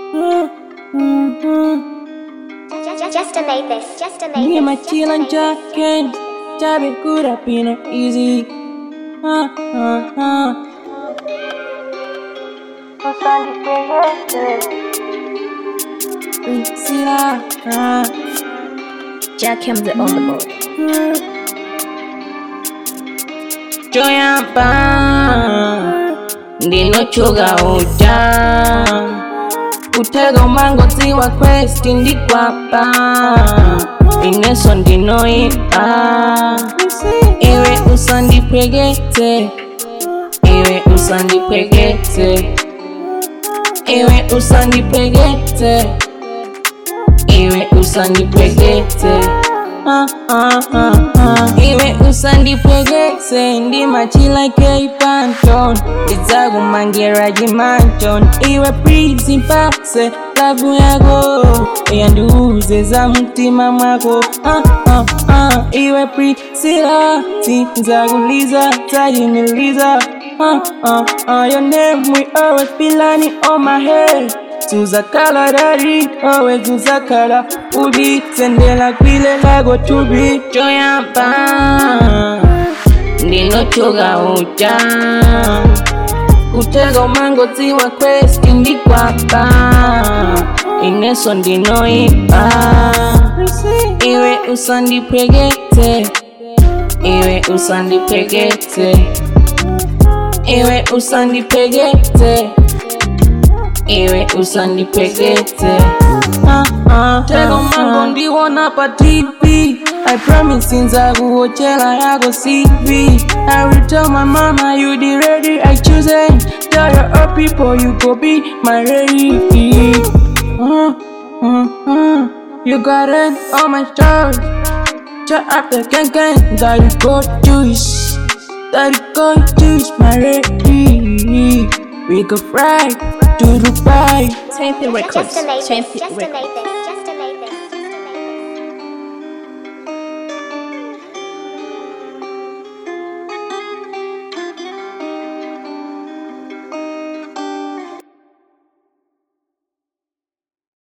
Just to make this, just to make Me this. and my just to chill and make this. jacking. Job it good up in it easy. Priscilla, Jack Hamza on the board. Joyamba, ndinochoga uja. Kutega umango tiwa quest ndikwapa. Ineso ndinoipa. Iwe usandipregete. Iwe usandipregete. Iwe usandipregete. Iwe usandipregete. Iwe usandipregete. Ndi machila keipanton. Izagumangira jimanton. Iwe principase. Lavu yago yanduze za mutima mwako. Iwe Priscilla, sinzaguliza, tajiniliza. Your name we always pilani on my head. Tuzakala daddy, always tuzakala. Ubi sendela kwile lago tubi. Joyamba, ndinochoga uja. Kutega umango tiwa quest ndikwapa. Ineso ndinoipa. Iwe usandipregete. Iwe usandipregete. Iwe usandipregete. Iwe usandipregete. Tega umango ndiwona pa TV. I promise nzakuwochela yako CV. I will tell my mama you the ready I choose it. Tell your old people you go be my ready. You got it on my shoulders. Shut up the gang, that you go juice. That you go juice my ready. We go fly to Dubai. Tempe Records. Just to make this, Tempe just to Records. make this.